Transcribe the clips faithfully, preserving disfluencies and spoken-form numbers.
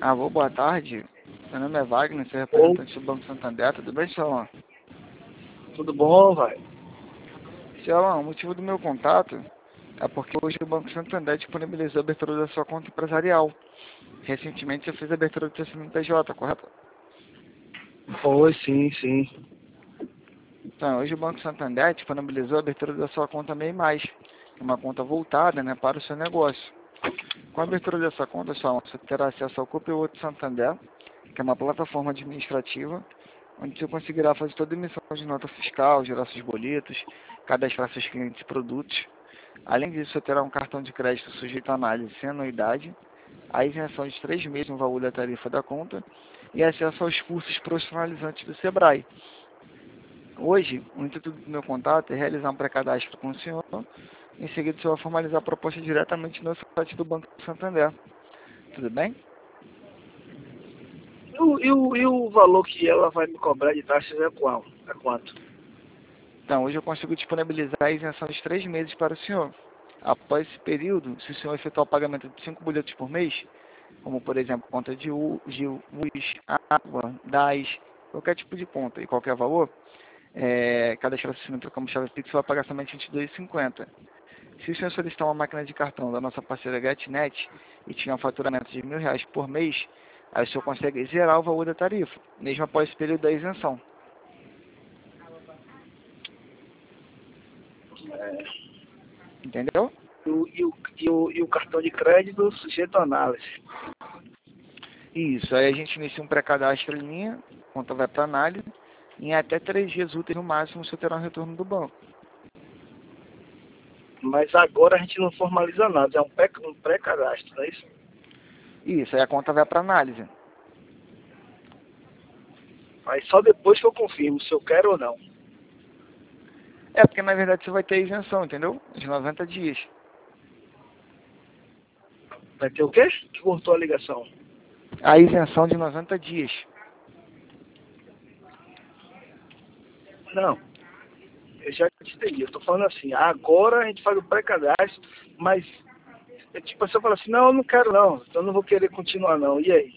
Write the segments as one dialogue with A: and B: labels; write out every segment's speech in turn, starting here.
A: Alô, boa tarde. Meu nome é Wagner, sou
B: Ou,
A: representante do Banco Santander. Tudo bem, Xalão?
B: tudo bom, vai?
A: Xalão, o motivo do meu contato é porque hoje o Banco Santander disponibilizou a abertura da sua conta empresarial. Recentemente você fez a abertura do seu C N P J, correto?
B: Foi, sim, sim.
A: Então, hoje o Banco Santander disponibilizou a abertura da sua conta MEI Mais, que é uma conta voltada, né, para o seu negócio. Com a abertura dessa conta, Xalão, você terá acesso ao Copilot Santander, que é uma plataforma administrativa onde você conseguirá fazer toda a emissão de nota fiscal, gerar seus boletos, cadastrar seus clientes e produtos. Além disso, você terá um cartão de crédito sujeito à análise sem anuidade, a isenção de três meses no valor da tarifa da conta e acesso aos cursos profissionalizantes do Sebrae. Hoje, o intuito do meu contato é realizar um pré-cadastro com o senhor. Em seguida, o senhor vai formalizar a proposta diretamente no site do Banco Santander. Tudo bem?
B: E o, e o, e o valor que ela vai me cobrar de taxas é qual? É quanto?
A: Então, hoje eu consigo disponibilizar a isenção de três meses para o senhor. Após esse período, se o senhor efetuar o pagamento de cinco boletos por mês, como por exemplo conta de U- de luz, água, gás, qualquer tipo de conta e qualquer valor, é, cada estabelecimento como chave Pix vai pagar somente vinte e dois reais e cinquenta centavos. Se o senhor solicitar uma máquina de cartão da nossa parceira GetNet e tiver um faturamento de mil reais por mês, aí o senhor consegue zerar o valor da tarifa, mesmo após esse período da isenção.
B: É,
A: Entendeu?
B: e, o, e, o, e, o, e o cartão de crédito sujeito à análise.
A: Isso, aí a gente inicia um pré-cadastro em linha, a conta vai para análise, em até três dias úteis no máximo você terá um retorno do banco.
B: Mas agora a gente não formaliza nada, é um pré- um pré-cadastro, não é isso?
A: Isso, aí a conta vai para análise.
B: Mas só depois que eu confirmo se eu quero ou não.
A: É, porque na verdade você vai ter isenção, entendeu? De noventa dias.
B: Vai ter o quê? Que cortou a ligação.
A: A isenção de noventa dias.
B: Não, eu já te entendi. Eu tô falando assim, agora a gente faz o pré-cadastro, mas é tipo, você fala assim, não, eu não quero não, então eu não vou querer continuar não. E aí?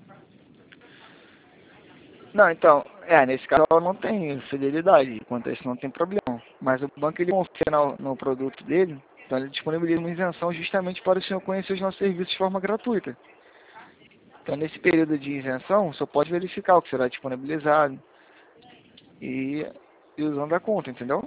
A: Não, então, é, nesse caso ela não tem fidelidade, quanto a isso não tem problema. Mas o banco ele confia no, no produto dele, então ele disponibiliza uma isenção justamente para o senhor conhecer os nossos serviços de forma gratuita. Então nesse período de isenção, o senhor pode verificar o que será disponibilizado e, e usando a conta, entendeu?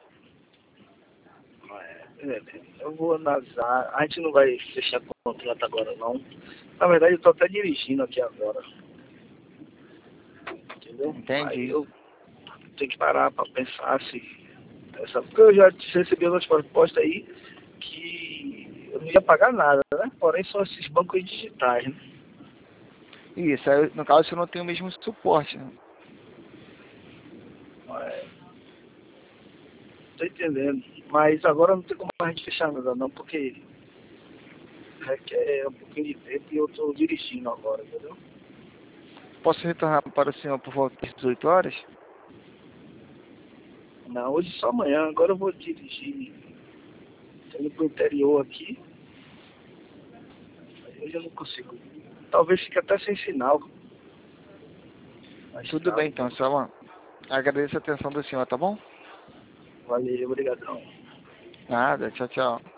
B: É, eu vou analisar. A gente não vai fechar contrato agora não. Na verdade eu tô até dirigindo aqui agora. Entendeu? Aí
A: Entendi.
B: eu tenho que parar para pensar se. Essa, porque eu já recebi outras propostas aí que eu não ia pagar nada, né? Porém são esses bancos digitais, né?
A: Isso, aí, no caso você não tem o mesmo suporte, né?
B: É, tô entendendo. Mas agora não tem como a gente fechar nada não, porque requer um pouquinho de tempo e eu tô dirigindo agora, entendeu?
A: Posso retornar para o senhor por volta das dezoito horas?
B: Não, hoje só amanhã, agora eu vou dirigir. Tô indo pro interior aqui. Hoje eu não consigo. Talvez fique até sem sinal. Mas
A: Tudo
B: tá,
A: bem então, senhor. Agradeço a atenção do senhor, tá bom?
B: valeu, obrigadão.
A: Nada, tchau, tchau.